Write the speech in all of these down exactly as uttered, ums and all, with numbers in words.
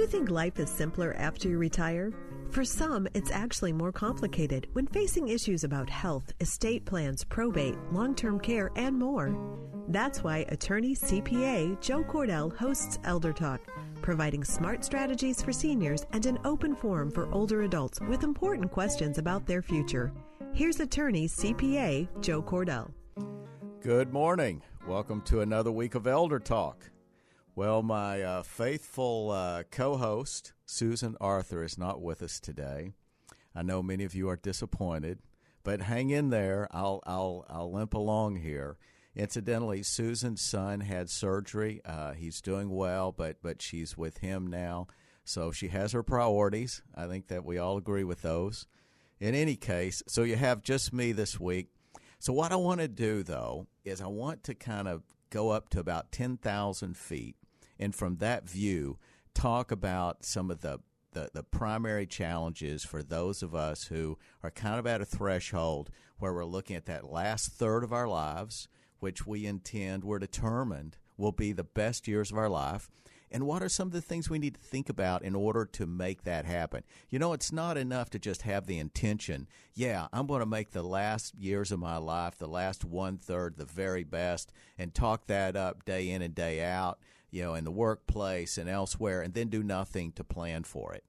you think life is simpler after you retire? For some, it's actually more complicated when facing issues about health, estate plans, probate, long-term care, and more. That's why attorney C P A Joe Cordell hosts Elder Talk, providing smart strategies for seniors and an open forum for older adults with important questions about their future. Here's attorney C P A Joe Cordell. Good morning. Welcome to another week of Elder Talk. Well, my uh, faithful uh, co-host, Susan Arthur, is not with us today. I know many of you are disappointed, but hang in there. I'll I'll I'll limp along here. Incidentally, Susan's son had surgery. Uh, he's doing well, but but she's with him now, so she has her priorities. I think that we all agree with those. In any case, so you have just me this week. So what I want to do, though, is I want to kind of go up to about ten thousand feet, and from that view, talk about some of the, the, the primary challenges for those of us who are kind of at a threshold where we're looking at that last third of our lives, which we intend, we're determined, will be the best years of our life. And what are some of the things we need to think about in order to make that happen? You know, it's not enough to just have the intention, yeah, I'm going to make the last years of my life, the last one-third, the very best, and talk that up day in and day out, you know, in the workplace and elsewhere, and then do nothing to plan for it.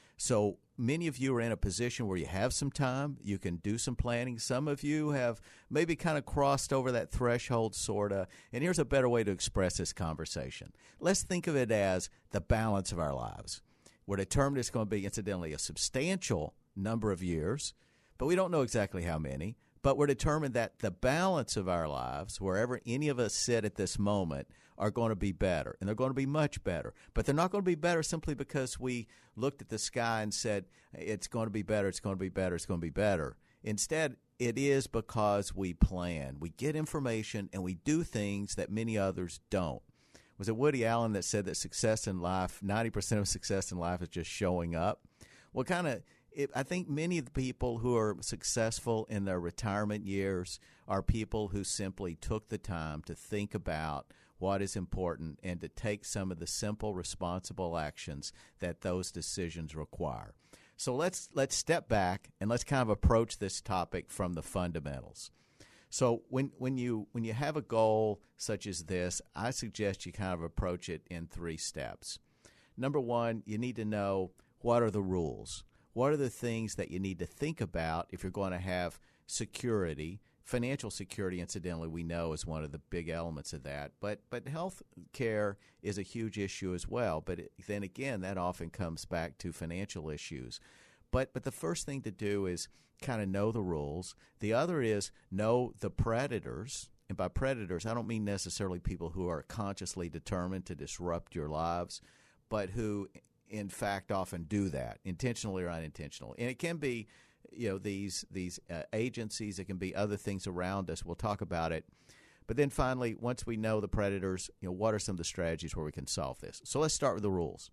So many of you are in a position where you have some time. You can do some planning. Some of you have maybe kind of crossed over that threshold, sort of. And here's a better way to express this conversation. Let's think of it as the balance of our lives. We're determined it's going to be, incidentally, a substantial number of years, but we don't know exactly how many. But we're determined that the balance of our lives, wherever any of us sit at this moment, are going to be better, and they're going to be much better. But they're not going to be better simply because we looked at the sky and said, it's going to be better, it's going to be better, it's going to be better. Instead, it is because we plan. We get information, and we do things that many others don't. Was it Woody Allen that said that success in life, ninety percent of success in life is just showing up? Well, kind of. It, I think many of the people who are successful in their retirement years are people who simply took the time to think about what is important and to take some of the simple, responsible actions that those decisions require. So let's let's step back and let's kind of approach this topic from the fundamentals. So when when you when you have a goal such as this, I suggest you kind of approach it in three steps. Number one, you need to know what are the rules. What are the things that you need to think about if you're going to have security? Financial security, incidentally, we know is one of the big elements of that. But but health care is a huge issue as well. But it, then again, that often comes back to financial issues. But but the first thing to do is kind of know the rules. The other is know the predators. And by predators, I don't mean necessarily people who are consciously determined to disrupt your lives, but who in fact often do that, intentionally or unintentionally. And it can be, you know, these these uh, agencies. It can be other things around us. We'll talk about it. But then finally, once we know the predators, you know, what are some of the strategies where we can solve this? So let's start with the rules.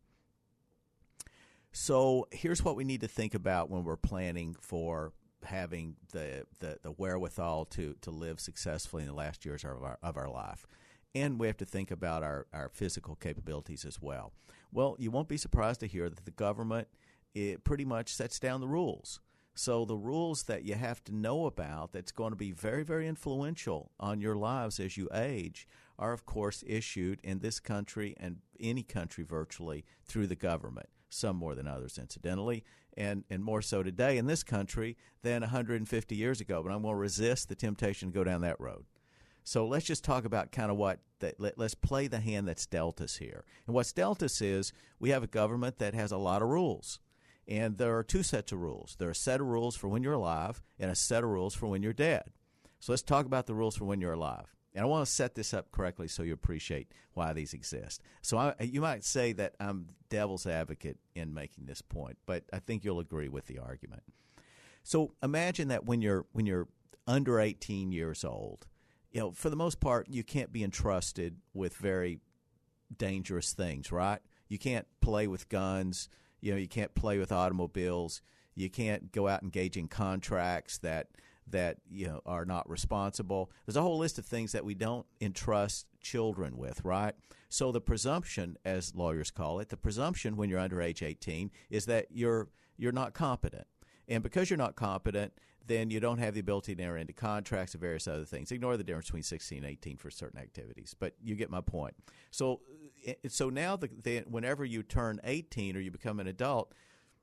So here's what we need to think about when we're planning for having the the, the wherewithal to to live successfully in the last years of our, of our life. And we have to think about our, our physical capabilities as well. Well, you won't be surprised to hear that the government it pretty much sets down the rules. So the rules that you have to know about that's going to be very, very influential on your lives as you age are, of course, issued in this country and any country virtually through the government, some more than others, incidentally, and, and more so today in this country than one hundred fifty years ago. But I'm going to resist the temptation to go down that road. So let's just talk about kind of what that, let, let's play the hand that's dealt us here. And what's dealt us is we have a government that has a lot of rules. And there are two sets of rules. There are a set of rules for when you're alive and a set of rules for when you're dead. So let's talk about the rules for when you're alive. And I want to set this up correctly so you appreciate why these exist. So I, you might say that I'm devil's advocate in making this point, but I think you'll agree with the argument. So imagine that when you're when you're under eighteen years old, you know, for the most part, you can't be entrusted with very dangerous things, right? You can't play with guns. You know, you can't play with automobiles. You can't go out and engage in contracts that that you know are not responsible. There's a whole list of things that we don't entrust children with, right? So the presumption, as lawyers call it, the presumption when you're under age eighteen is that you're you're not competent. And because you're not competent, then you don't have the ability to enter into contracts and various other things. Ignore the difference between sixteen and eighteen for certain activities, but you get my point. So so now the, the, whenever you turn eighteen or you become an adult,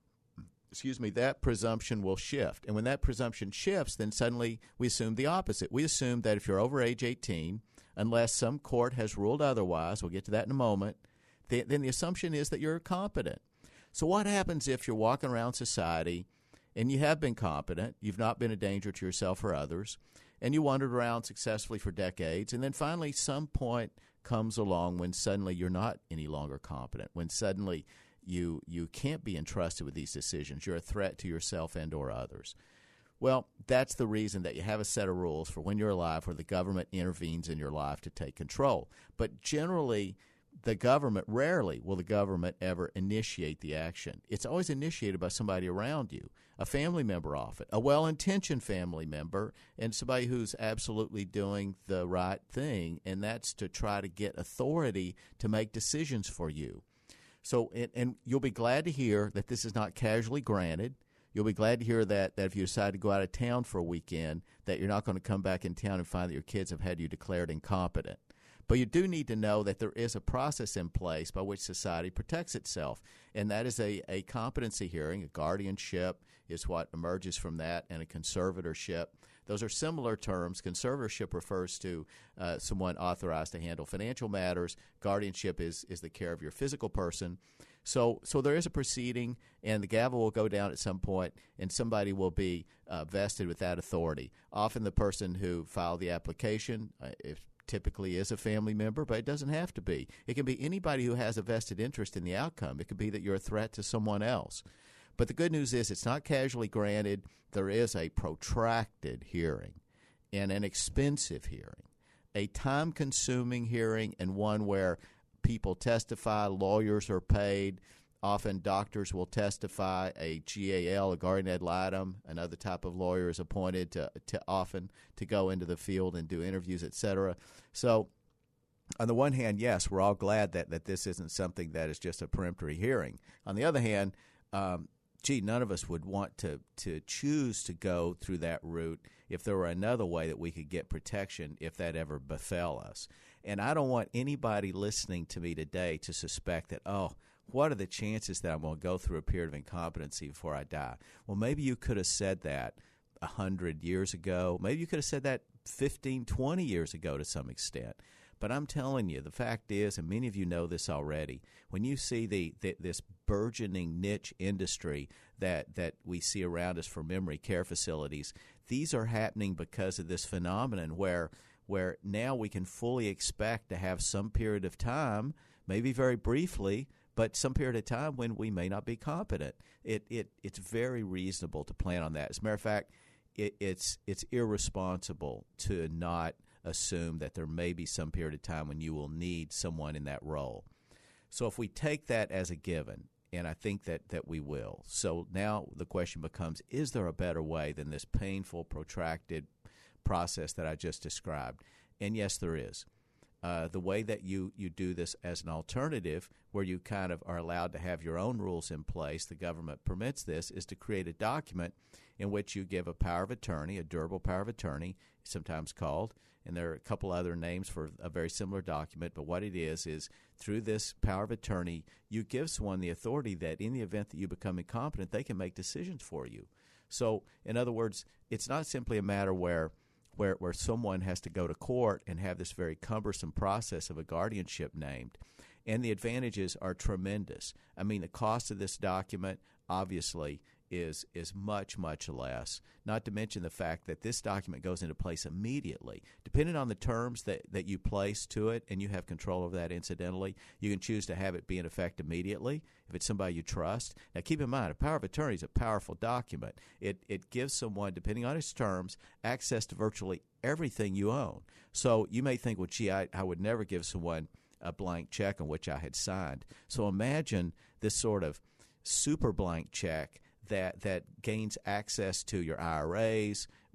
excuse me, that presumption will shift. And when that presumption shifts, then suddenly we assume the opposite. We assume that if you're over age eighteen, unless some court has ruled otherwise, we'll get to that in a moment, then, then the assumption is that you're competent. So what happens if you're walking around society and you have been competent, you've not been a danger to yourself or others, and you wandered around successfully for decades, and then finally some point comes along when suddenly you're not any longer competent, when suddenly you you can't be entrusted with these decisions. You're a threat to yourself and or others. Well, that's the reason that you have a set of rules for when you're alive where the government intervenes in your life to take control. But generally, the government, rarely will the government ever initiate the action. It's always initiated by somebody around you, a family member often, a well-intentioned family member, and somebody who's absolutely doing the right thing, and that's to try to get authority to make decisions for you. So, and, and you'll be glad to hear that this is not casually granted. You'll be glad to hear that, that if you decide to go out of town for a weekend, that you're not going to come back in town and find that your kids have had you declared incompetent. But you do need to know that there is a process in place by which society protects itself, and that is a, a competency hearing. A guardianship is what emerges from that, and a conservatorship. Those are similar terms. Conservatorship refers to uh, someone authorized to handle financial matters. Guardianship is, is the care of your physical person. So so there is a proceeding, and the gavel will go down at some point, and somebody will be uh, vested with that authority. Often the person who filed the application, uh, if typically is a family member, but it doesn't have to be. It can be anybody who has a vested interest in the outcome. It could be that you're a threat to someone else. But the good news is it's not casually granted. There is a protracted hearing and an expensive hearing, a time-consuming hearing, and one where people testify, lawyers are paid. Often doctors will testify, a G A L, a guardian ad litem, another type of lawyer is appointed to, to often to go into the field and do interviews, et cetera. So on the one hand, yes, we're all glad that, that this isn't something that is just a peremptory hearing. On the other hand, um, gee, none of us would want to, to choose to go through that route if there were another way that we could get protection if that ever befell us. And I don't want anybody listening to me today to suspect that, oh, what are the chances that I'm going to go through a period of incompetency before I die? Well, maybe you could have said that one hundred years ago. Maybe you could have said that fifteen, twenty years ago to some extent. But I'm telling you, the fact is, and many of you know this already, when you see the, the this burgeoning niche industry that, that we see around us for memory care facilities, these are happening because of this phenomenon where where now we can fully expect to have some period of time, maybe very briefly, but some period of time when we may not be competent. It it it's very reasonable to plan on that. As a matter of fact, it, it's it's irresponsible to not assume that there may be some period of time when you will need someone in that role. So if we take that as a given, and I think that, that we will, so now the question becomes, is there a better way than this painful, protracted process that I just described? And yes, there is. Uh, the way that you, you do this as an alternative, where you kind of are allowed to have your own rules in place, the government permits this, is to create a document in which you give a power of attorney, a durable power of attorney, sometimes called, and there are a couple other names for a very similar document, but what it is is through this power of attorney, you give someone the authority that in the event that you become incompetent, they can make decisions for you. So, in other words, it's not simply a matter where Where, where someone has to go to court and have this very cumbersome process of a guardianship named. And the advantages are tremendous. I mean, the cost of this document, obviously, is is much, much less, not to mention the fact that this document goes into place immediately. Depending on the terms that, that you place to it, and you have control over that incidentally, you can choose to have it be in effect immediately if it's somebody you trust. Now, keep in mind, a power of attorney is a powerful document. It it gives someone, depending on its terms, access to virtually everything you own. So you may think, well, gee, I, I would never give someone a blank check on which I had signed. So imagine this sort of super blank check that that gains access to your I R As,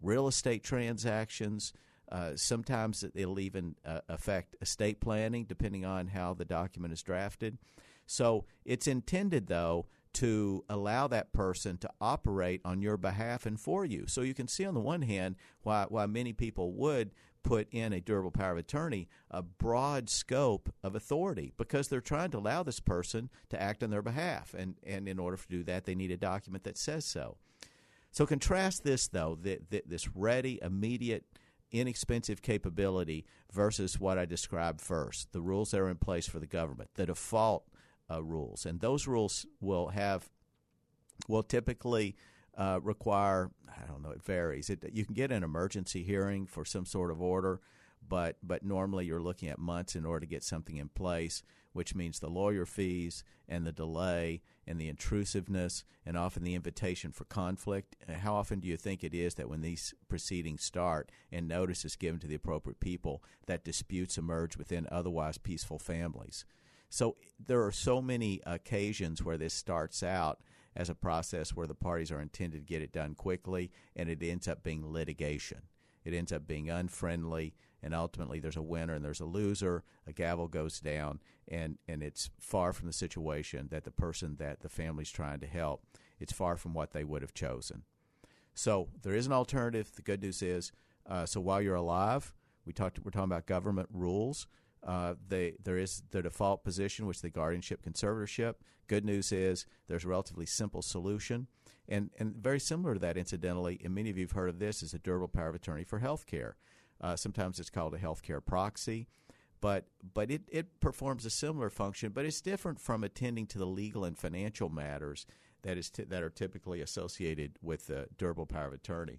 real estate transactions. Uh, sometimes it'll even uh, affect estate planning, depending on how the document is drafted. So it's intended, though, to allow that person to operate on your behalf and for you. So you can see on the one hand why, why many people would put in a durable power of attorney, a broad scope of authority, because they're trying to allow this person to act on their behalf. And, and in order to do that, they need a document that says so. So contrast this, though, the, the, this ready, immediate, inexpensive capability versus what I described first, the rules that are in place for the government, the default uh, rules. And those rules will have, will typically uh, require, I don't know, it varies. It, you can get an emergency hearing for some sort of order, but but normally you're looking at months in order to get something in place, which means the lawyer fees and the delay and the intrusiveness and often the invitation for conflict. How often do you think it is that when these proceedings start and notice is given to the appropriate people, that disputes emerge within otherwise peaceful families? So there are so many occasions where this starts out as a process where the parties are intended to get it done quickly, and it ends up being litigation. It ends up being unfriendly, and ultimately there's a winner and there's a loser. A gavel goes down, and, and it's far from the situation that the person that the family's trying to help, it's far from what they would have chosen. So there is an alternative. The good news is, uh, so while you're alive, we talked, we're talking about government rules. Uh, they, there is the default position, which is the guardianship conservatorship. Good news is there's a relatively simple solution. And, and very similar to that, incidentally, and many of you have heard of this, is a durable power of attorney for health care. Uh, sometimes it's called a health care proxy, but but it, it performs a similar function, but it's different from attending to the legal and financial matters that is t- that are typically associated with the durable power of attorney.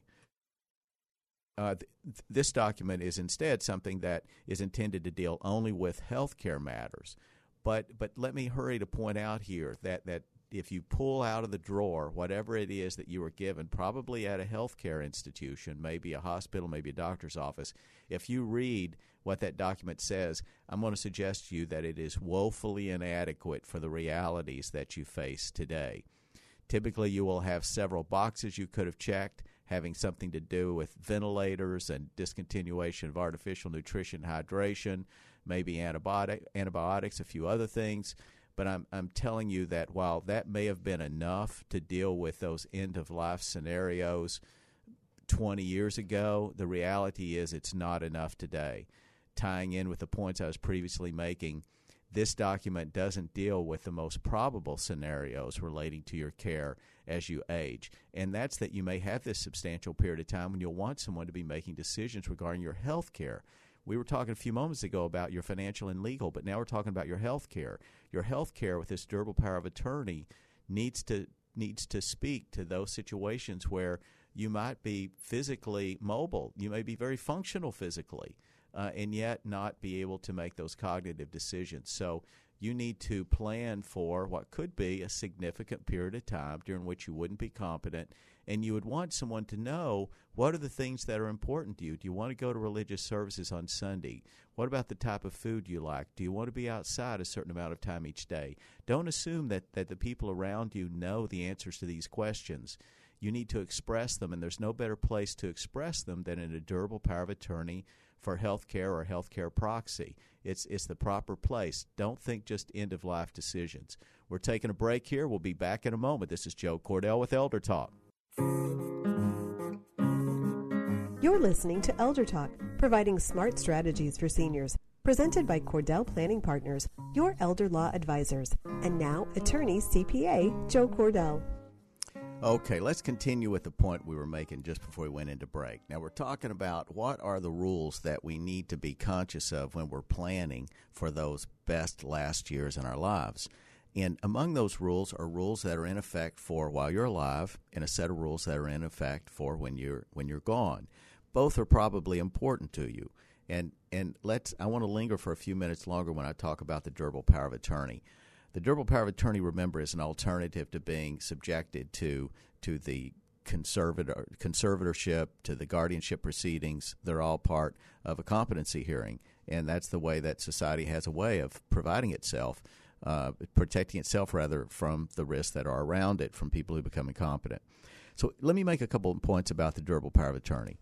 Uh, th- this document is instead something that is intended to deal only with health care matters. But but let me hurry to point out here that, that if you pull out of the drawer whatever it is that you were given, probably at a healthcare institution, maybe a hospital, maybe a doctor's office, if you read what that document says, I'm going to suggest to you that it is woefully inadequate for the realities that you face today. Typically, you will have several boxes you could have checked, having something to do with ventilators and discontinuation of artificial nutrition, hydration, maybe antibiotic, antibiotics, a few other things. But I'm I'm telling you that while that may have been enough to deal with those end-of-life scenarios twenty years ago, the reality is it's not enough today. Tying in with the points I was previously making, this document doesn't deal with the most probable scenarios relating to your care as you age. And that's that you may have this substantial period of time when you'll want someone to be making decisions regarding your health care. We were talking a few moments ago about your financial and legal, but now we're talking about your health care. Your health care with this durable power of attorney needs to needs to speak to those situations where you might be physically mobile. You may be very functional physically, uh, and yet not be able to make those cognitive decisions. So you need to plan for what could be a significant period of time during which you wouldn't be competent, and you would want someone to know what are the things that are important to you. Do you want to go to religious services on Sunday? What about the type of food you like? Do you want to be outside a certain amount of time each day? Don't assume that, that the people around you know the answers to these questions. You need to express them, and there's no better place to express them than in a durable power of attorney for health care or health care proxy. It's it's the proper place. Don't think just end-of-life decisions. We're taking a break here. We'll be back in a moment. This is Joe Cordell with Elder Talk. You're listening to Elder Talk, providing smart strategies for seniors. Presented by Cordell Planning Partners, your elder law advisors. And now, attorney C P A Joe Cordell. Okay, let's continue with the point we were making just before we went into break. Now, we're talking about what are the rules that we need to be conscious of when we're planning for those best last years in our lives. And among those rules are rules that are in effect for while you're alive and a set of rules that are in effect for when you're when you're gone. Both are probably important to you. And and let's I want to linger for a few minutes longer when I talk about the durable power of attorney. The durable power of attorney, remember, is an alternative to being subjected to to the conservator, conservatorship, to the guardianship proceedings. They're all part of a competency hearing, and that's the way that society has a way of providing itself, uh, protecting itself, rather, from the risks that are around it from people who become incompetent. So let me make a couple of points about the durable power of attorney.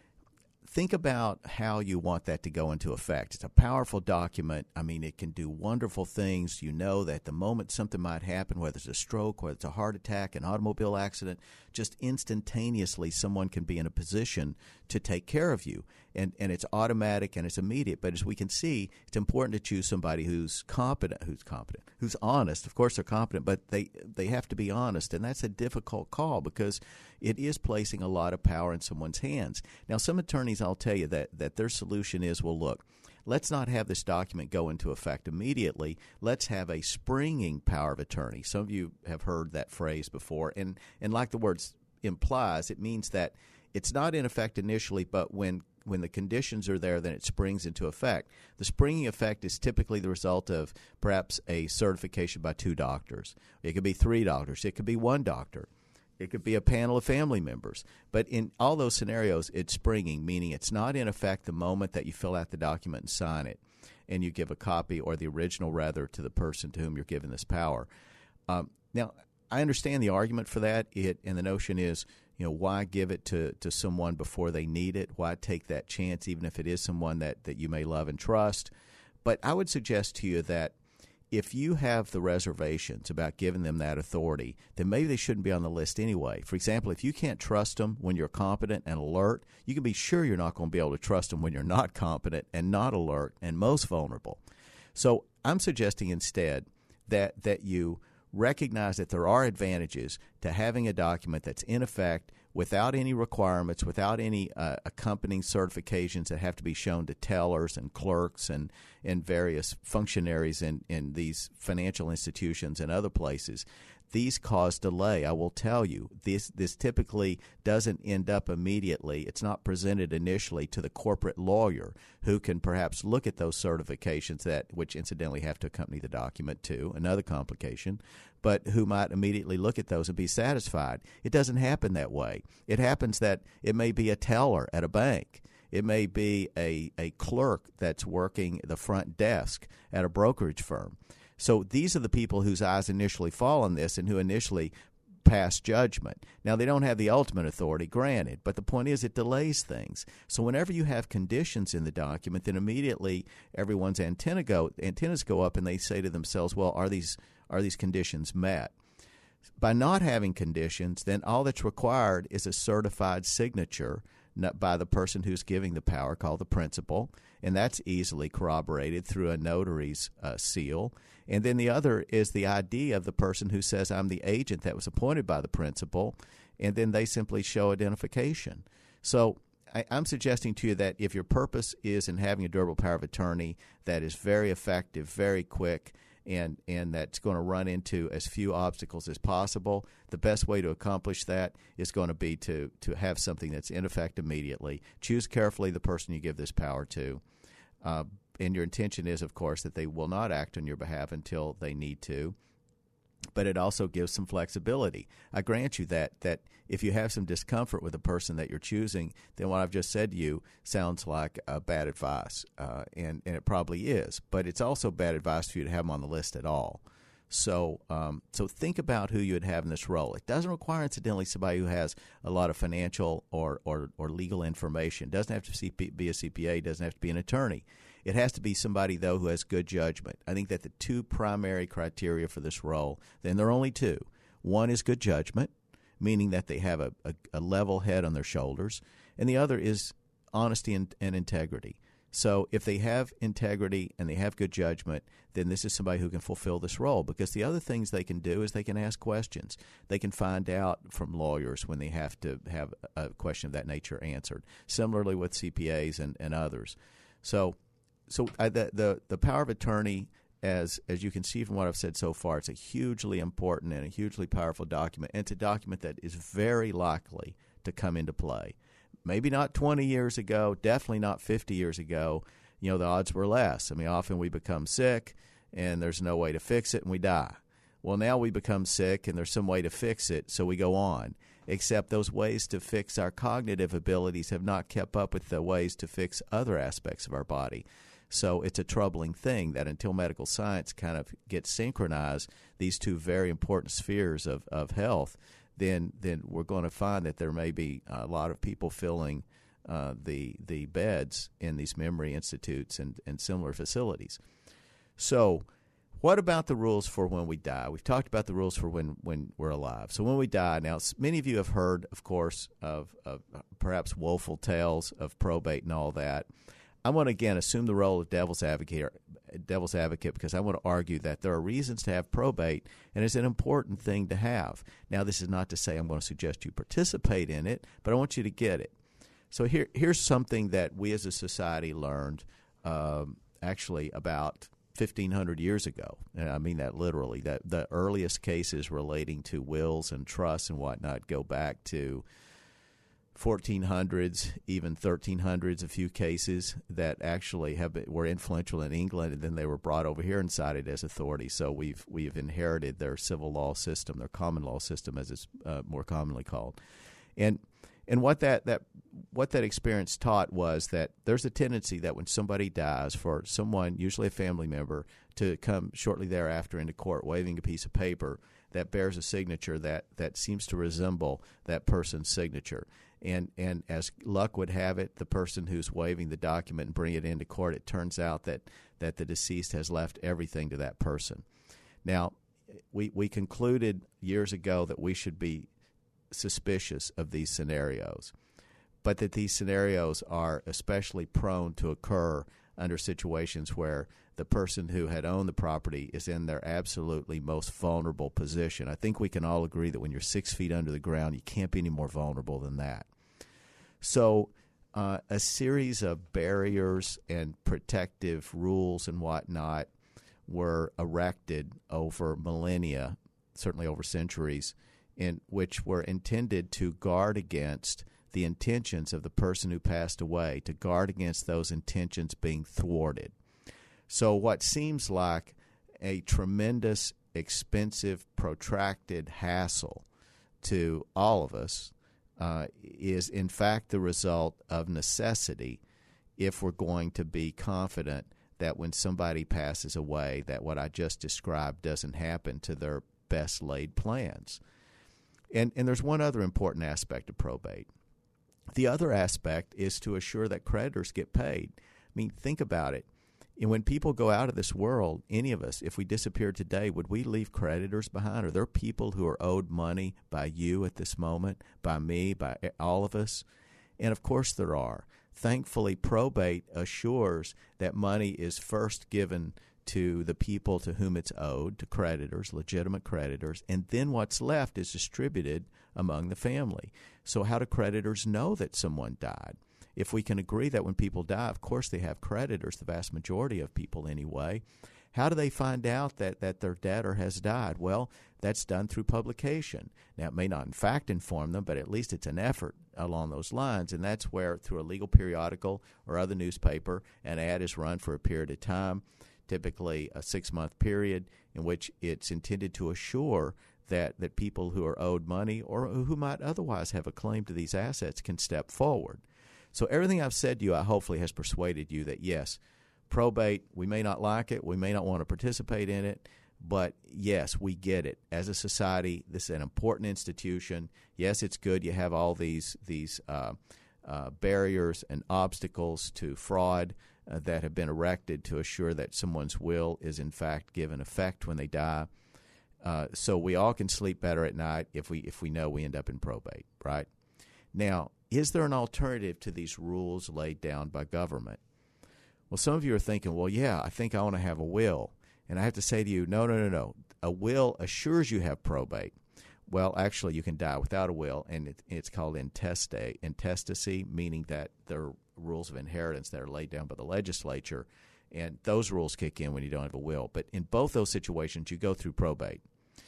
Think about how you want that to go into effect. It's a powerful document. I mean, it can do wonderful things. You know that the moment something might happen, whether it's a stroke, whether it's a heart attack, an automobile accident, just instantaneously someone can be in a position to take care of you. And and it's automatic and it's immediate. But as we can see, it's important to choose somebody who's competent, who's competent, who's honest. Of course, they're competent, but they, they have to be honest. And that's a difficult call because it is placing a lot of power in someone's hands. Now, some attorneys, I'll tell you that, that their solution is, well, look, let's not have this document go into effect immediately. Let's have a springing power of attorney. Some of you have heard that phrase before. And, and like the word implies, it means that it's not in effect initially, but when when the conditions are there, then it springs into effect. The springing effect is typically the result of perhaps a certification by two doctors. It could be three doctors. It could be one doctor. It could be a panel of family members. But in all those scenarios, it's springing, meaning it's not in effect the moment that you fill out the document and sign it, and you give a copy, or the original, rather, to the person to whom you're giving this power. Um, now, I understand the argument for that, it, and the notion is, you know, why give it to, to someone before they need it? Why take that chance, even if it is someone that, that you may love and trust? But I would suggest to you that if you have the reservations about giving them that authority, then maybe they shouldn't be on the list anyway. For example, if you can't trust them when you're competent and alert, you can be sure you're not going to be able to trust them when you're not competent and not alert and most vulnerable. So I'm suggesting instead that that you recognize that there are advantages to having a document that's in effect without any requirements, without any uh, accompanying certifications that have to be shown to tellers and clerks and, and various functionaries in, in these financial institutions and other places. These cause delay. I will tell you, this this typically doesn't end up immediately. It's not presented initially to the corporate lawyer who can perhaps look at those certifications, that which incidentally have to accompany the document too, another complication, but who might immediately look at those and be satisfied. It doesn't happen that way. It happens that it may be a teller at a bank. It may be a, a clerk that's working the front desk at a brokerage firm. So these are the people whose eyes initially fall on this and who initially pass judgment. Now, they don't have the ultimate authority, granted, but the point is it delays things. So whenever you have conditions in the document, then immediately everyone's antenna go, antennas go up and they say to themselves, well, are these are these conditions met? By not having conditions, then all that's required is a certified signature by the person who's giving the power, called the principal, and that's easily corroborated through a notary's uh, seal. And then the other is the I D of the person who says, I'm the agent that was appointed by the principal, and then they simply show identification. So I, I'm suggesting to you that if your purpose is in having a durable power of attorney that is very effective, very quick, and and that's going to run into as few obstacles as possible, the best way to accomplish that is going to be to, to have something that's in effect immediately. Choose carefully the person you give this power to. Uh, and your intention is, of course, that they will not act on your behalf until they need to. But it also gives some flexibility. I grant you that that if you have some discomfort with the person that you're choosing, then what I've just said to you sounds like uh, bad advice, uh, and, and it probably is. But it's also bad advice for you to have them on the list at all. So um, so think about who you would have in this role. It doesn't require, incidentally, somebody who has a lot of financial or, or, or legal information. It doesn't have to be a C P A. It doesn't have to be an attorney. It has to be somebody, though, who has good judgment. I think that the two primary criteria for this role, then there are only two. One is good judgment, meaning that they have a, a, a level head on their shoulders, and the other is honesty and, and integrity. So if they have integrity and they have good judgment, then this is somebody who can fulfill this role, because the other things they can do is they can ask questions. They can find out from lawyers when they have to have a question of that nature answered, similarly with C P As and, and others. So so I, the, the, the power of attorney, as as you can see from what I've said so far, it's a hugely important and a hugely powerful document, and it's a document that is very likely to come into play. Maybe not twenty years ago, definitely not fifty years ago. You know, the odds were less. I mean, often we become sick and there's no way to fix it and we die. Well, now we become sick and there's some way to fix it, so we go on. Except those ways to fix our cognitive abilities have not kept up with the ways to fix other aspects of our body. So it's a troubling thing that until medical science kind of gets synchronized, these two very important spheres of, of health, then then we're going to find that there may be a lot of people filling uh, the the beds in these memory institutes and, and similar facilities. So what about the rules for when we die? We've talked about the rules for when, when we're alive. So when we die, now many of you have heard, of course, of, of perhaps woeful tales of probate and all that. I want to, again, assume the role of devil's advocate, devil's advocate because I want to argue that there are reasons to have probate, and it's an important thing to have. Now, this is not to say I'm going to suggest you participate in it, but I want you to get it. So here, here's something that we as a society learned um, actually about fifteen hundred years ago, and I mean that literally, that the earliest cases relating to wills and trusts and whatnot go back to fourteen hundreds, even thirteen hundreds, a few cases that actually have been, were influential in England, and then they were brought over here and cited as authority. So we've we've inherited their civil law system, their common law system, as it's uh, more commonly called. And and what that, that what that experience taught was that there's a tendency that when somebody dies, for someone, usually a family member, to come shortly thereafter into court waving a piece of paper that bears a signature that, that seems to resemble that person's signature. And and as luck would have it, the person who's waving the document and bringing it into court, it turns out that, that the deceased has left everything to that person. Now, we, we concluded years ago that we should be suspicious of these scenarios, but that these scenarios are especially prone to occur under situations where the person who had owned the property is in their absolutely most vulnerable position. I think we can all agree that when you're six feet under the ground, you can't be any more vulnerable than that. So uh, a series of barriers and protective rules and whatnot were erected over millennia, certainly over centuries, in which were intended to guard against the intentions of the person who passed away, to guard against those intentions being thwarted. So what seems like a tremendous, expensive, protracted hassle to all of us uh, is in fact the result of necessity if we're going to be confident that when somebody passes away, that what I just described doesn't happen to their best laid plans. And, and there's one other important aspect of probate. The other aspect is to assure that creditors get paid. I mean, think about it. And when people go out of this world, any of us, if we disappeared today, would we leave creditors behind? Are there people who are owed money by you at this moment, by me, by all of us? And of course there are. Thankfully, probate assures that money is first given to the people to whom it's owed, to creditors, legitimate creditors, and then what's left is distributed among the family. So how do creditors know that someone died? If we can agree that when people die, of course they have creditors, the vast majority of people anyway, how do they find out that, that their debtor has died? Well, that's done through publication. Now, it may not in fact inform them, but at least it's an effort along those lines, and that's where through a legal periodical or other newspaper, an ad is run for a period of time, typically a six-month period, in which it's intended to assure that, that people who are owed money or who might otherwise have a claim to these assets can step forward. So everything I've said to you, I hopefully has persuaded you that, yes, probate, we may not like it, we may not want to participate in it, but yes, we get it. As a society, this is an important institution. Yes, it's good you have all these, these uh, uh, barriers and obstacles to fraud Uh, that have been erected to assure that someone's will is in fact given effect when they die. Uh, so we all can sleep better at night if we if we know we end up in probate, right? Now, is there an alternative to these rules laid down by government? Well, some of you are thinking, well, yeah, I think I want to have a will. And I have to say to you, no, no, no, no. A will assures you have probate. Well, actually, you can die without a will, and it, it's called intestate, intestacy, meaning that there are rules of inheritance that are laid down by the legislature, and those rules kick in when you don't have a will. But in both those situations, you go through probate.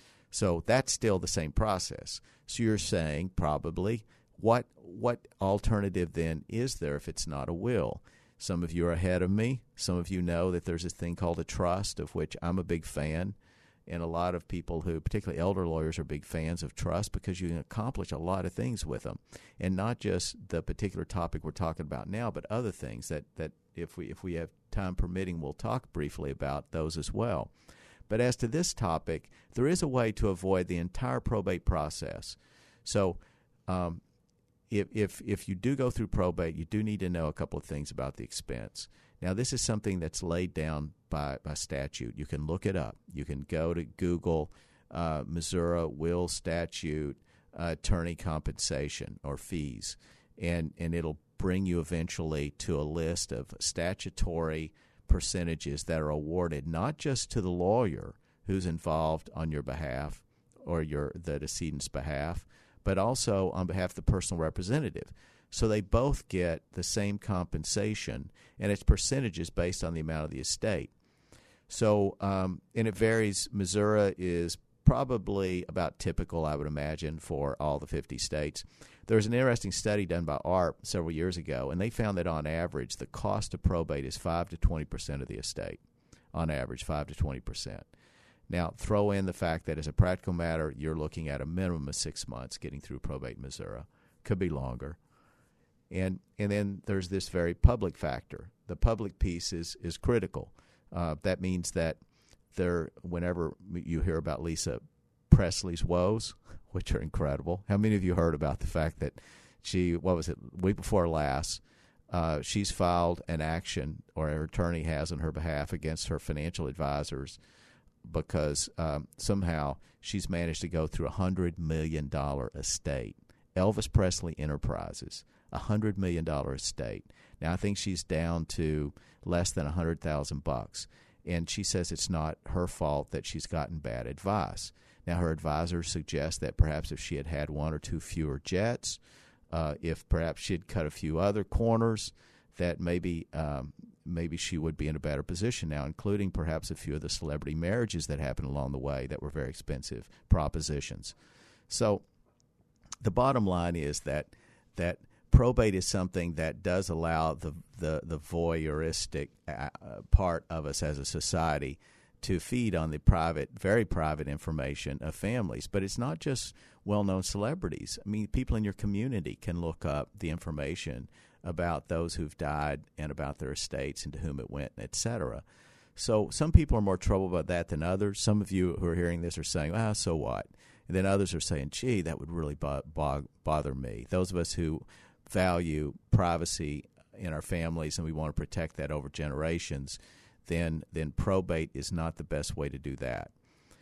So that's still the same process. So you're saying probably, what what alternative then is there if it's not a will? Some of you are ahead of me. Some of you know that there's this thing called a trust, of which I'm a big fan. And a lot of people who, particularly elder lawyers, are big fans of trust because you can accomplish a lot of things with them. And not just the particular topic we're talking about now, but other things that, that if we if we have time permitting, we'll talk briefly about those as well. But as to this topic, there is a way to avoid the entire probate process. So um, if, if, if you do go through probate, you do need to know a couple of things about the expense. Now, this is something that's laid down by, by statute. You can look it up. You can go to Google uh, Missouri will statute uh, attorney compensation or fees, and, and it'll bring you eventually to a list of statutory percentages that are awarded not just to the lawyer who's involved on your behalf or your the decedent's behalf, but also on behalf of the personal representative. So they both get the same compensation, and it's percentages based on the amount of the estate. So, um, and it varies. Missouri is probably about typical, I would imagine, for all the fifty states. There was an interesting study done by A R P several years ago, and they found that on average, the cost of probate is five to twenty percent of the estate. On average, five to twenty percent. Now, throw in the fact that as a practical matter, you're looking at a minimum of six months getting through probate in Missouri. Could be longer. And and then there's this very public factor. The public piece is, is critical. Uh, that means that there, whenever you hear about Lisa Presley's woes, which are incredible. How many of you heard about the fact that she, what was it, week before last, uh, she's filed an action, or her attorney has on her behalf, against her financial advisors because um, somehow she's managed to go through a one hundred million dollars estate. Elvis Presley Enterprises, a one hundred million dollars estate. Now, I think she's down to less than one hundred thousand bucks, and she says it's not her fault that she's gotten bad advice. Now, her advisors suggest that perhaps if she had had one or two fewer jets, uh, if perhaps she had cut a few other corners, that maybe um, maybe she would be in a better position now, including perhaps a few of the celebrity marriages that happened along the way that were very expensive propositions. So the bottom line is that that probate is something that does allow the the, the voyeuristic uh, part of us as a society to feed on the private, very private information of families. But it's not just well-known celebrities. I mean, people in your community can look up the information about those who've died and about their estates and to whom it went, et cetera. So some people are more troubled about that than others. Some of you who are hearing this are saying, ah, so what? And then others are saying, gee, that would really bo- bo- bother me. Those of us who value privacy in our families and we want to protect that over generations, then then probate is not the best way to do that.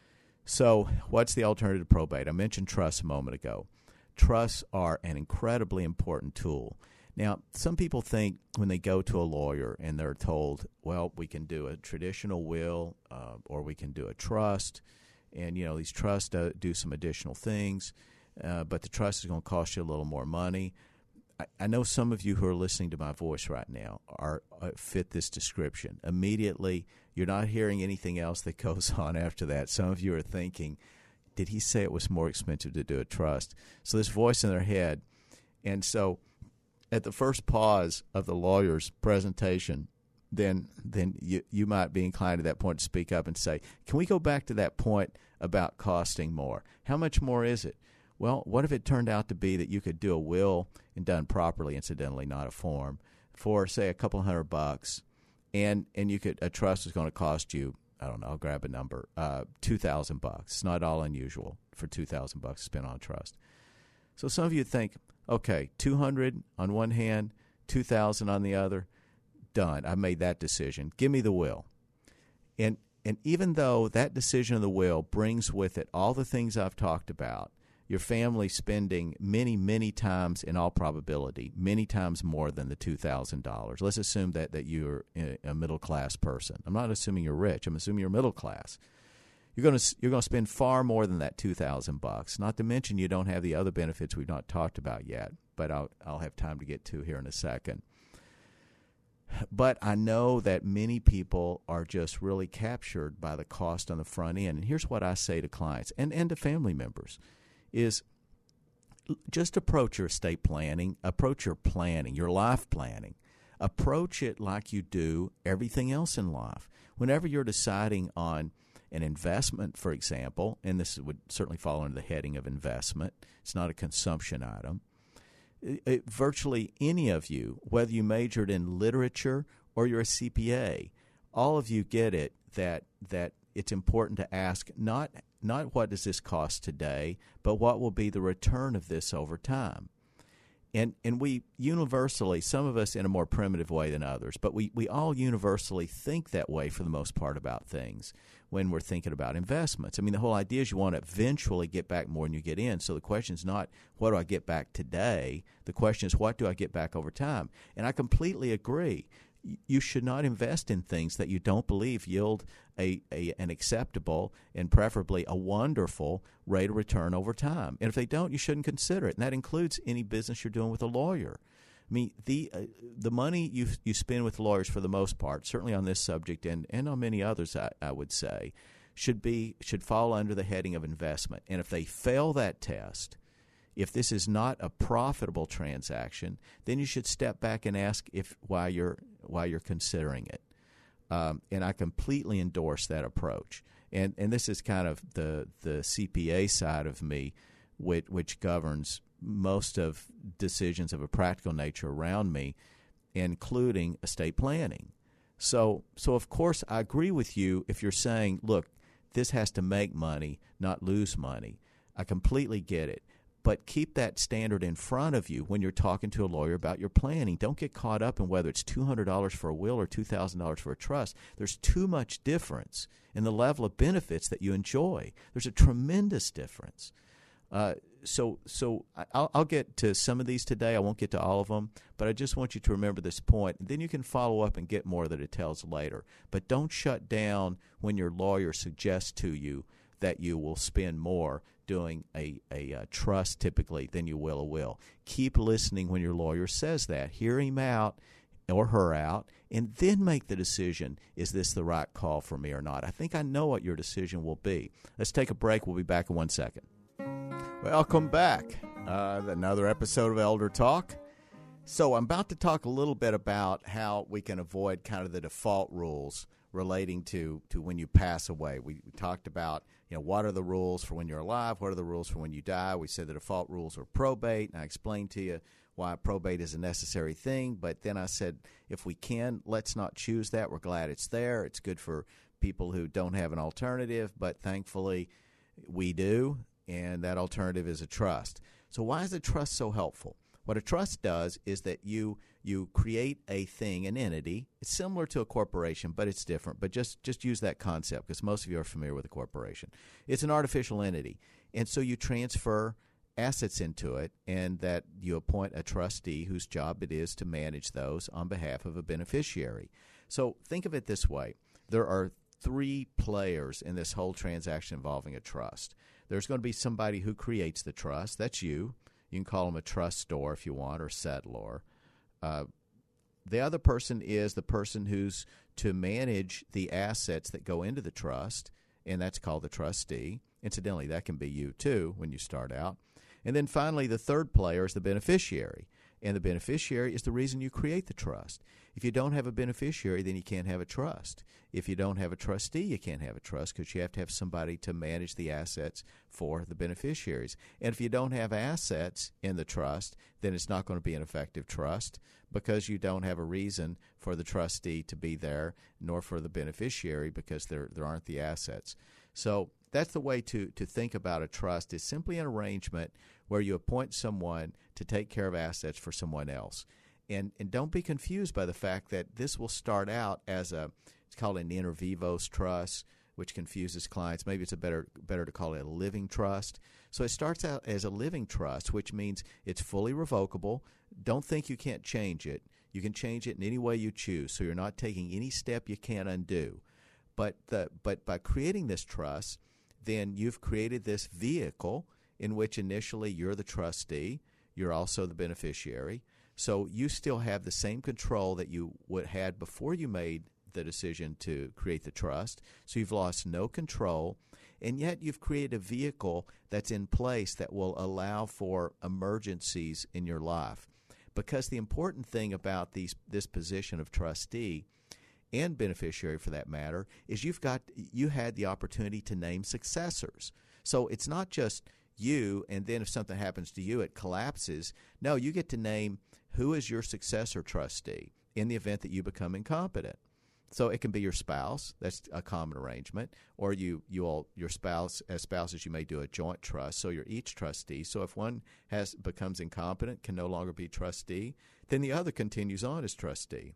So what's the alternative to probate? I mentioned trusts a moment ago. Trusts are an incredibly important tool. Now, some people think when they go to a lawyer and they're told, well, we can do a traditional will uh, or we can do a trust, and, you know, these trusts do, do some additional things, uh, but the trust is going to cost you a little more money. I, I know some of you who are listening to my voice right now are uh, fit this description. Immediately, you're not hearing anything else that goes on after that. Some of you are thinking, did he say it was more expensive to do a trust? So this voice in their head. And so at the first pause of the lawyer's presentation, then then you, you might be inclined at that point to speak up and say, can we go back to that point about costing more? How much more is it? Well, what if it turned out to be that you could do a will, and done properly, incidentally, not a form, for, say, a couple hundred bucks, and and you could a trust is going to cost you, I don't know, I'll grab a number, uh, two thousand bucks. It's not all unusual for two thousand bucks to spend on a trust. So some of you think, okay, two hundred on one hand, two thousand on the other. Done. I made that decision. Give me the will. And and even though that decision of the will brings with it all the things I've talked about, your family spending many, many times, in all probability, many times more than the two thousand dollars. Let's assume that, that you're a middle-class person. I'm not assuming you're rich. I'm assuming you're middle class. You're going to you're going to spend far more than that two thousand bucks. Not to mention you don't have the other benefits we've not talked about yet, but I'll I'll have time to get to here in a second. But I know that many people are just really captured by the cost on the front end. And here's what I say to clients and, and to family members is just approach your estate planning, approach your planning, your life planning. Approach it like you do everything else in life. Whenever you're deciding on an investment, for example, and this would certainly fall under the heading of investment, it's not a consumption item. It, it, virtually any of you, whether you majored in literature or you're a C P A, all of you get it that that it's important to ask not not what does this cost today, but what will be the return of this over time. And and we universally, some of us in a more primitive way than others, but we, we all universally think that way for the most part about things when we're thinking about investments. I mean, the whole idea is you want to eventually get back more than you get in. So the question is not, what do I get back today? The question is, what do I get back over time? And I completely agree. You should not invest in things that you don't believe yield a, a an acceptable and preferably a wonderful rate of return over time. And if they don't, you shouldn't consider it. And that includes any business you're doing with a lawyer. I mean, the uh, the money you you spend with lawyers for the most part, certainly on this subject and, and on many others, I, I would say, should be should fall under the heading of investment. And if they fail that test, if this is not a profitable transaction, then you should step back and ask if why you're why you're considering it. Um, and I completely endorse that approach. And and this is kind of the the C P A side of me, which, which governs most of decisions of a practical nature around me, including estate planning. So so of course I agree with you if you're saying, look, this has to make money, not lose money. I completely get it. But keep that standard in front of you when you're talking to a lawyer about your planning. Don't get caught up in whether it's two hundred dollars for a will or two thousand dollars for a trust. There's too much difference in the level of benefits that you enjoy. There's a tremendous difference. Uh, so so I'll, I'll get to some of these today. I won't get to all of them, but I just want you to remember this point. Then you can follow up and get more of the details later. But don't shut down when your lawyer suggests to you that you will spend more doing a, a, a trust typically than you will a will. Keep listening when your lawyer says that. Hear him out or her out, and then make the decision, is this the right call for me or not? I think I know what your decision will be. Let's take a break. We'll be back in one second. Welcome back. Uh, another episode of Elder Talk. So I'm about to talk a little bit about how we can avoid kind of the default rules relating to, to when you pass away. We, we talked about, you know, what are the rules for when you're alive? What are the rules for when you die? We said the default rules are probate, and I explained to you why probate is a necessary thing. But then I said, if we can, let's not choose that. We're glad it's there. It's good for people who don't have an alternative, but thankfully we do, and that alternative is a trust. So why is a trust so helpful? What a trust does is that you you create a thing, an entity. It's similar to a corporation, but it's different. But just, just use that concept because most of you are familiar with a corporation. It's an artificial entity. And so you transfer assets into it, and that you appoint a trustee whose job it is to manage those on behalf of a beneficiary. So think of it this way. There are three players in this whole transaction involving a trust. There's going to be somebody who creates the trust. That's you. You can call them a trustor if you want, or settlor. Uh, the other person is the person who's to manage the assets that go into the trust, and that's called the trustee. Incidentally, that can be you too when you start out. And then finally, the third player is the beneficiary, and the beneficiary is the reason you create the trust. If you don't have a beneficiary, then you can't have a trust. If you don't have a trustee, you can't have a trust because you have to have somebody to manage the assets for the beneficiaries. And if you don't have assets in the trust, then it's not going to be an effective trust because you don't have a reason for the trustee to be there, nor for the beneficiary because there there aren't the assets. So that's the way to, to think about a trust, is simply an arrangement where you appoint someone to take care of assets for someone else. And and don't be confused by the fact that this will start out as a, it's called an inter vivos trust, which confuses clients. Maybe it's a better better to call it a living trust. So it starts out as a living trust, which means it's fully revocable. Don't think you can't change it. You can change it in any way you choose, so you're not taking any step you can't undo. But the, but by creating this trust, then you've created this vehicle in which initially you're the trustee, you're also the beneficiary. So you still have the same control that you would had before you made the decision to create the trust. So you've lost no control, and yet you've created a vehicle that's in place that will allow for emergencies in your life. Because the important thing about these this position of trustee and beneficiary for that matter is you've got you had the opportunity to name successors. So it's not just you, and then if something happens to you, it collapses. No, you get to name who is your successor trustee in the event that you become incompetent. So it can be your spouse. That's a common arrangement. Or you, you all, your spouse, as spouses, you may do a joint trust. So you're each trustee. So if one has becomes incompetent, can no longer be trustee, then the other continues on as trustee.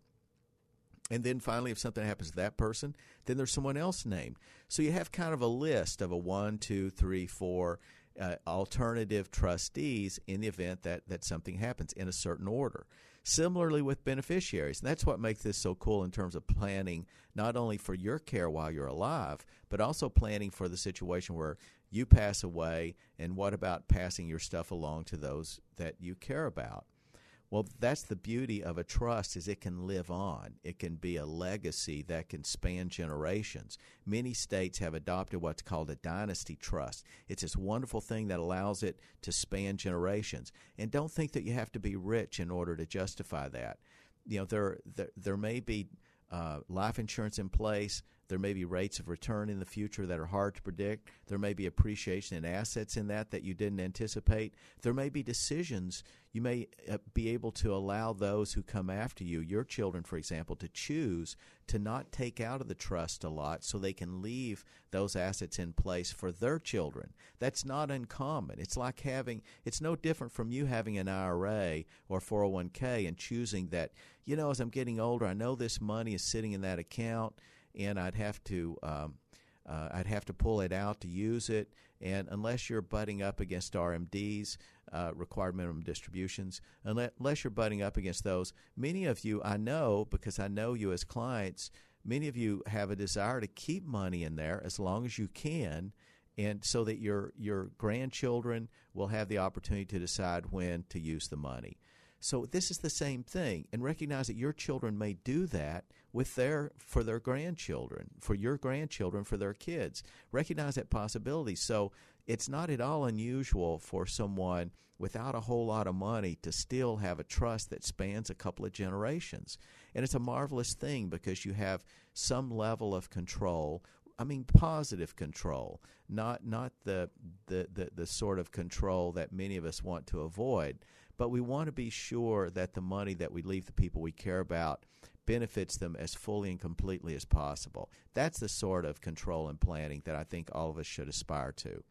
And then finally, if something happens to that person, then there's someone else named. So you have kind of a list of a one, two, three, four uh, alternative trustees in the event that, that something happens in a certain order. Similarly with beneficiaries, and that's what makes this so cool in terms of planning not only for your care while you're alive, but also planning for the situation where you pass away, and what about passing your stuff along to those that you care about. Well, that's the beauty of a trust, is it can live on. It can be a legacy that can span generations. Many states have adopted what's called a dynasty trust. It's this wonderful thing that allows it to span generations. And don't think that you have to be rich in order to justify that. You know, there there, there may be uh, life insurance in place. There may be rates of return in the future that are hard to predict. There may be appreciation in assets in that that you didn't anticipate. There may be decisions. You may uh, be able to allow those who come after you, your children, for example, to choose to not take out of the trust a lot so they can leave those assets in place for their children. That's not uncommon. It's like having, it's no different from you having an I R A or four oh one k and choosing that, you know, as I'm getting older, I know this money is sitting in that account, and I'd have to um, uh, I'd have to pull it out to use it. And unless you're butting up against R M Ds, uh, required minimum distributions, unless, unless you're butting up against those, many of you, I know, because I know you as clients, many of you have a desire to keep money in there as long as you can, and so that your your grandchildren will have the opportunity to decide when to use the money. So this is the same thing, and recognize that your children may do that with their for their grandchildren, for your grandchildren, for their kids. Recognize that possibility. So it's not at all unusual for someone without a whole lot of money to still have a trust that spans a couple of generations. And it's a marvelous thing because you have some level of control. I mean, positive control, not not the the, the, the sort of control that many of us want to avoid. But we want to be sure that the money that we leave the people we care about benefits them as fully and completely as possible. That's the sort of control and planning that I think all of us should aspire to.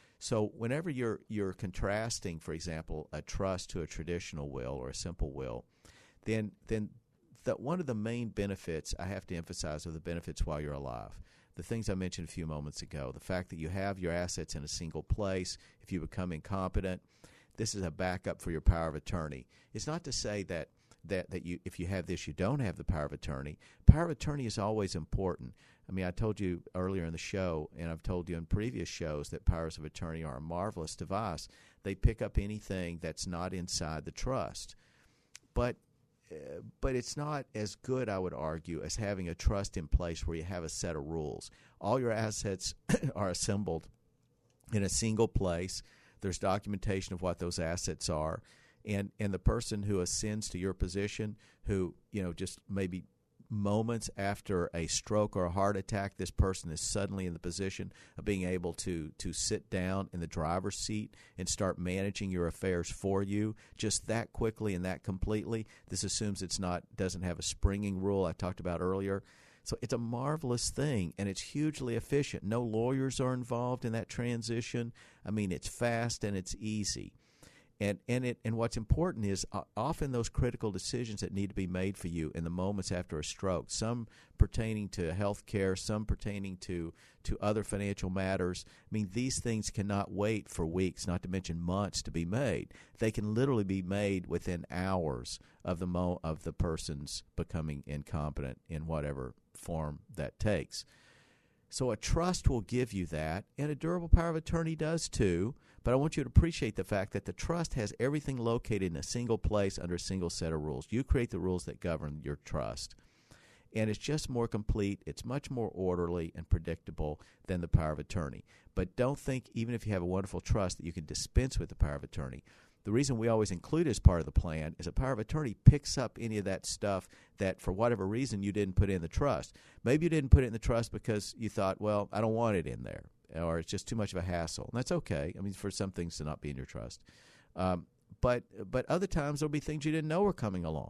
So whenever you're you're contrasting, for example, a trust to a traditional will or a simple will, then then the, one of the main benefits I have to emphasize are the benefits while you're alive. The things I mentioned a few moments ago, the fact that you have your assets in a single place, if you become incompetent, this is a backup for your power of attorney. It's not to say that, that, that you if you have this, you don't have the power of attorney. Power of attorney is always important. I mean, I told you earlier in the show, and I've told you in previous shows, that powers of attorney are a marvelous device. They pick up anything that's not inside the trust. But uh, but it's not as good, I would argue, as having a trust in place where you have a set of rules. All your assets are assembled in a single place. There's documentation of what those assets are, and and the person who ascends to your position, who, you know, just maybe moments after a stroke or a heart attack, this person is suddenly in the position of being able to to sit down in the driver's seat and start managing your affairs for you just that quickly and that completely. This assumes it's not doesn't have a springing rule I talked about earlier. So it's a marvelous thing, and it's hugely efficient. No lawyers are involved in that transition. I mean, it's fast and it's easy. And and it and what's important is uh, often those critical decisions that need to be made for you in the moments after a stroke, some pertaining to health care, some pertaining to, to other financial matters. I mean, these things cannot wait for weeks, not to mention months, to be made. They can literally be made within hours of the mo- of the person's becoming incompetent in whatever form that takes. So a trust will give you that, and a durable power of attorney does too. But I want you to appreciate the fact that the trust has everything located in a single place under a single set of rules. You create the rules that govern your trust. And it's just more complete. It's much more orderly and predictable than the power of attorney. But don't think, even if you have a wonderful trust, that you can dispense with the power of attorney. The reason we always include it as part of the plan is a power of attorney picks up any of that stuff that, for whatever reason, you didn't put in the trust. Maybe you didn't put it in the trust because you thought, well, I don't want it in there, or it's just too much of a hassle. And that's okay. I mean, for some things to not be in your trust. Um, but but other times there'll be things you didn't know were coming along.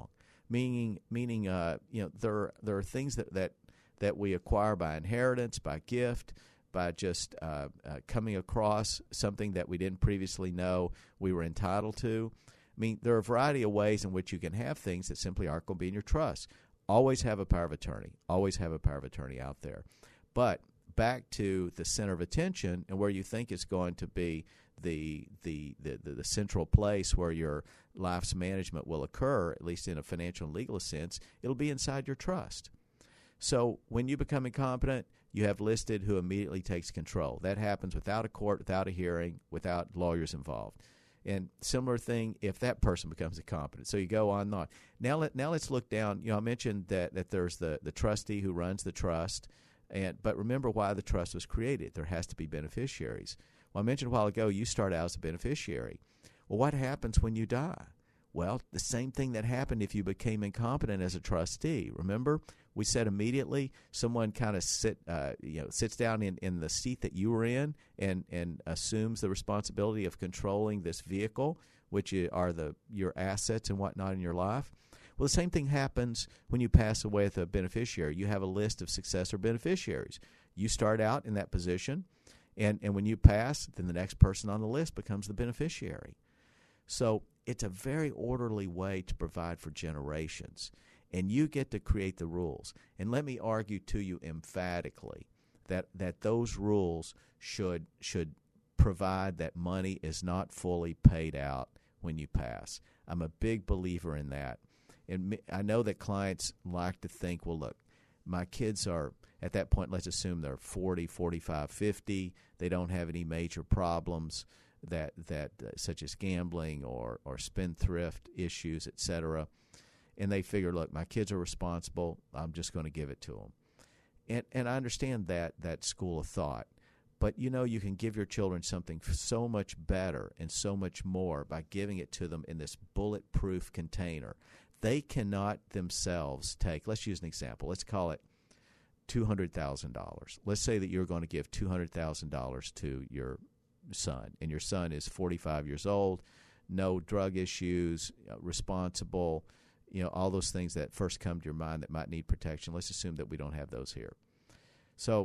meaning meaning uh, you know there there are things that, that that we acquire by inheritance, by gift, by just uh, uh, coming across something that we didn't previously know we were entitled to. I mean, there are a variety of ways in which you can have things that simply aren't going to be in your trust. Always have a power of attorney. Always have a power of attorney out there. But back to the center of attention and where you think is going to be the the, the, the the central place where your life's management will occur, at least in a financial and legal sense, it'll be inside your trust. So when you become incompetent, you have listed who immediately takes control. That happens without a court, without a hearing, without lawyers involved. And similar thing if that person becomes incompetent. So you go on and on. Now, let, now let's look down. You know, I mentioned that, that there's the, the trustee who runs the trust. And but remember why the trust was created. There has to be beneficiaries. Well, I mentioned a while ago you start out as a beneficiary. Well, what happens when you die? Well, the same thing that happened if you became incompetent as a trustee. Remember, we said immediately someone kind of sit, uh, you know, sits down in, in the seat that you were in and, and assumes the responsibility of controlling this vehicle, which are the your assets and whatnot in your life. Well, the same thing happens when you pass away with a beneficiary. You have a list of successor beneficiaries. You start out in that position, and, and when you pass, then the next person on the list becomes the beneficiary. So it's a very orderly way to provide for generations, and you get to create the rules. And let me argue to you emphatically that, that those rules should should provide that money is not fully paid out when you pass. I'm a big believer in that. And I know that clients like to think, well, look, my kids are, at that point, let's assume they're forty, forty-five, fifty. They don't have any major problems that that uh, such as gambling or, or spendthrift issues, et cetera. And they figure, look, my kids are responsible. I'm just going to give it to them. And and I understand that that school of thought. But, you know, you can give your children something so much better and so much more by giving it to them in this bulletproof container. They cannot themselves take, let's use an example. Let's call it two hundred thousand dollars. Let's say that you're going to give two hundred thousand dollars to your son, and your son is forty-five years old, no drug issues, responsible, you know, all those things that first come to your mind that might need protection. Let's assume that we don't have those here. So,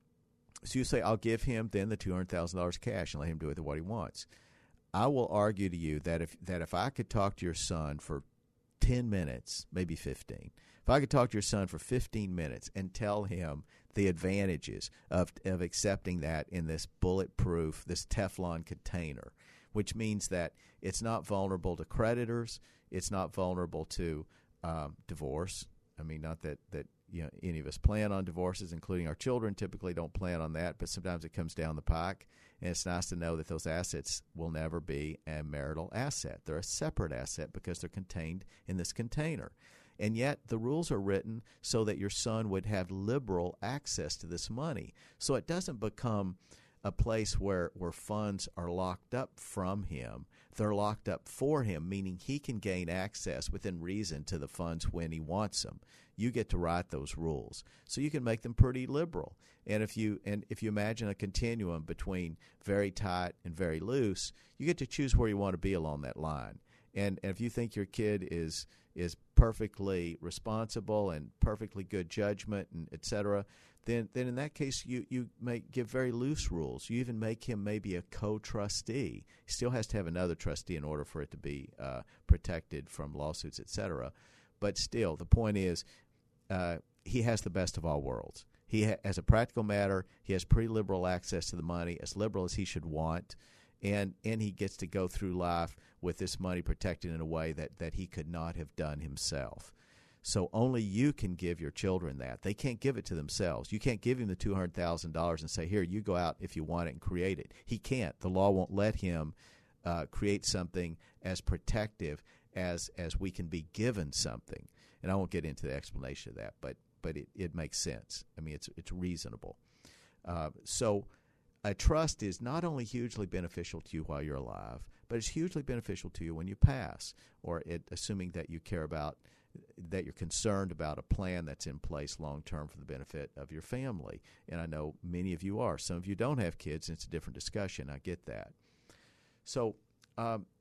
so you say, I'll give him then the two hundred thousand dollars cash and let him do with it what he wants. I will argue to you that if that if I could talk to your son for ten minutes, maybe fifteen, if I could talk to your son for fifteen minutes and tell him the advantages of of accepting that in this bulletproof, this Teflon container, which means that it's not vulnerable to creditors, it's not vulnerable to um, divorce. I mean, not that, that you know any of us plan on divorces, including our children typically don't plan on that, but sometimes it comes down the pike, and it's nice to know that those assets will never be a marital asset. They're a separate asset because they're contained in this container. And yet the rules are written so that your son would have liberal access to this money. So it doesn't become a place where, where funds are locked up from him. They're locked up for him, meaning he can gain access within reason to the funds when he wants them. You get to write those rules. So you can make them pretty liberal. And if you and if you imagine a continuum between very tight and very loose, you get to choose where you want to be along that line. And, and if you think your kid is is perfectly responsible and perfectly good judgment and et cetera, then then in that case you, you may give very loose rules. You even make him maybe a co-trustee. He still has to have another trustee in order for it to be uh, protected from lawsuits, et cetera. But still, the point is uh, he has the best of all worlds. He ha- as a practical matter, he has pretty liberal access to the money, as liberal as he should want. And and he gets to go through life with this money protected in a way that, that he could not have done himself. So only you can give your children that. They can't give it to themselves. You can't give him the two hundred thousand dollars and say, here, you go out if you want it and create it. He can't. The law won't let him uh, create something as protective as as we can be given something. And I won't get into the explanation of that, but but it, it makes sense. I mean, it's it's reasonable. Uh, so a trust is not only hugely beneficial to you while you're alive, but it's hugely beneficial to you when you pass, or it, assuming that you care about, that you're concerned about a plan that's in place long-term for the benefit of your family. And I know many of you are. Some of you don't have kids, and it's a different discussion. I get that. So um,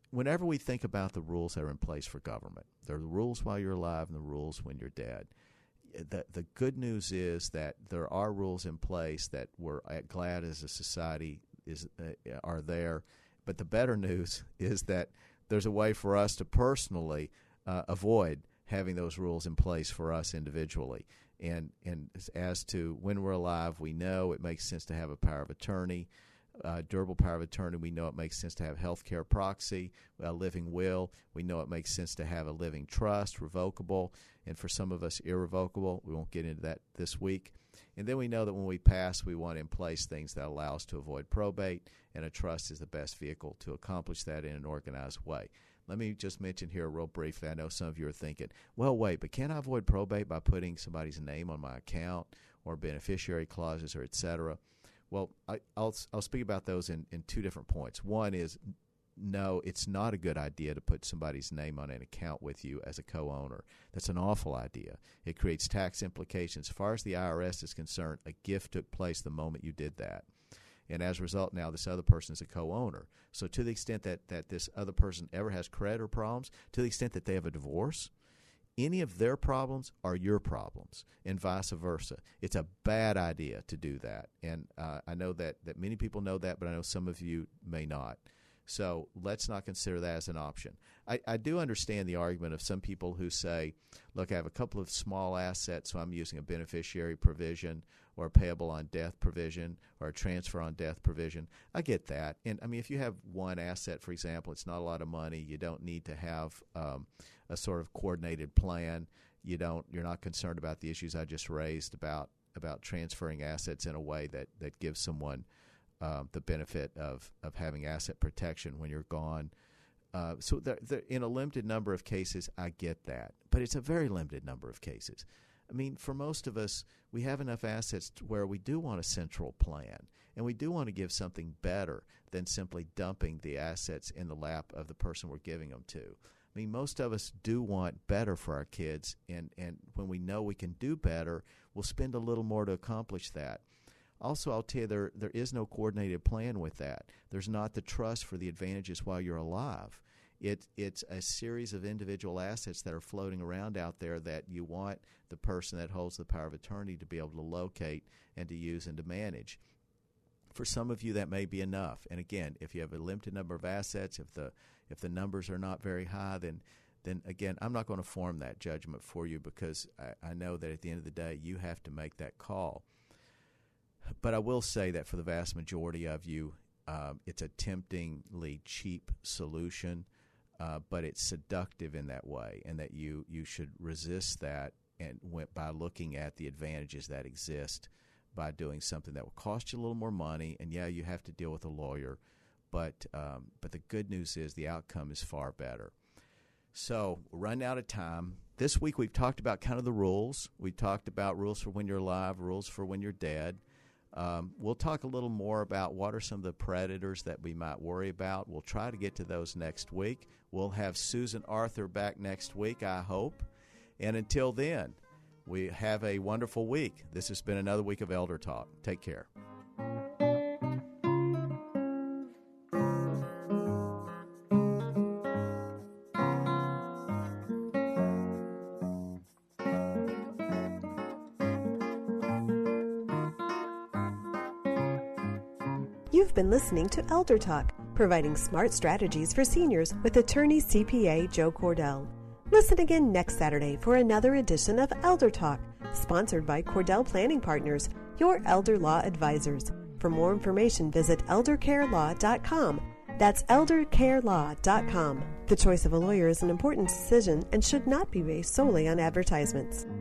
whenever we think about the rules that are in place for government, there are the rules while you're alive and the rules when you're dead. The, the good news is that there are rules in place that we're glad as a society is uh, are there. But the better news is that there's a way for us to personally uh, avoid having those rules in place for us individually. And and as to when we're alive, we know it makes sense to have a power of attorney, uh, durable power of attorney. We know it makes sense to have health care proxy, a living will. We know it makes sense to have a living trust, revocable, and for some of us, irrevocable. We won't get into that this week. And then we know that when we pass, we want in place things that allow us to avoid probate, and a trust is the best vehicle to accomplish that in an organized way. Let me just mention here real briefly, I know some of you are thinking, well, wait, but can I avoid probate by putting somebody's name on my account or beneficiary clauses or et cetera? Well, I, I'll, I'll speak about those in, in two different points. One is, no, it's not a good idea to put somebody's name on an account with you as a co-owner. That's an awful idea. It creates tax implications. As far as the I R S is concerned, a gift took place the moment you did that. And as a result, now this other person is a co-owner. So to the extent that, that this other person ever has creditor problems, to the extent that they have a divorce, any of their problems are your problems, and vice versa. It's a bad idea to do that. And uh, I know that, that many people know that, but I know some of you may not. So let's not consider that as an option. I, I do understand the argument of some people who say, look, I have a couple of small assets, so I'm using a beneficiary provision or a payable on death provision or a transfer on death provision. I get that. And, I mean, if you have one asset, for example, it's not a lot of money. You don't need to have um, a sort of coordinated plan. You don't, you're not concerned about the issues I just raised about, about transferring assets in a way that, that gives someone Uh, the benefit of, of having asset protection when you're gone. Uh, so there, there, in a limited number of cases, I get that. But it's a very limited number of cases. I mean, for most of us, we have enough assets to where we do want a central plan, and we do want to give something better than simply dumping the assets in the lap of the person we're giving them to. I mean, most of us do want better for our kids, and, and when we know we can do better, we'll spend a little more to accomplish that. Also, I'll tell you, there there is no coordinated plan with that. There's not the trust for the advantages while you're alive. It, it's a series of individual assets that are floating around out there that you want the person that holds the power of attorney to be able to locate and to use and to manage. For some of you, that may be enough. And again, if you have a limited number of assets, if the if the numbers are not very high, then then again, I'm not going to form that judgment for you, because I, I know that at the end of the day, you have to make that call. But I will say that for the vast majority of you, um, it's a temptingly cheap solution, uh, but it's seductive in that way, and that you, you should resist that and went by looking at the advantages that exist by doing something that will cost you a little more money. And, yeah, you have to deal with a lawyer, but um, but the good news is the outcome is far better. So we're running out of time. This week we've talked about kind of the rules. We talked about rules for when you're alive, rules for when you're dead. Um, we'll talk a little more about what are some of the predators that we might worry about. We'll try to get to those next week. We'll have Susan Arthur back next week, I hope. And until then, we have a wonderful week. This has been another week of Elder Talk. Take care. You've been listening to Elder Talk, providing smart strategies for seniors with attorney C P A Joe Cordell. Listen again next Saturday for another edition of Elder Talk, sponsored by Cordell Planning Partners, your elder law advisors. For more information, visit elder care law dot com. That's elder care law dot com. The choice of a lawyer is an important decision and should not be based solely on advertisements.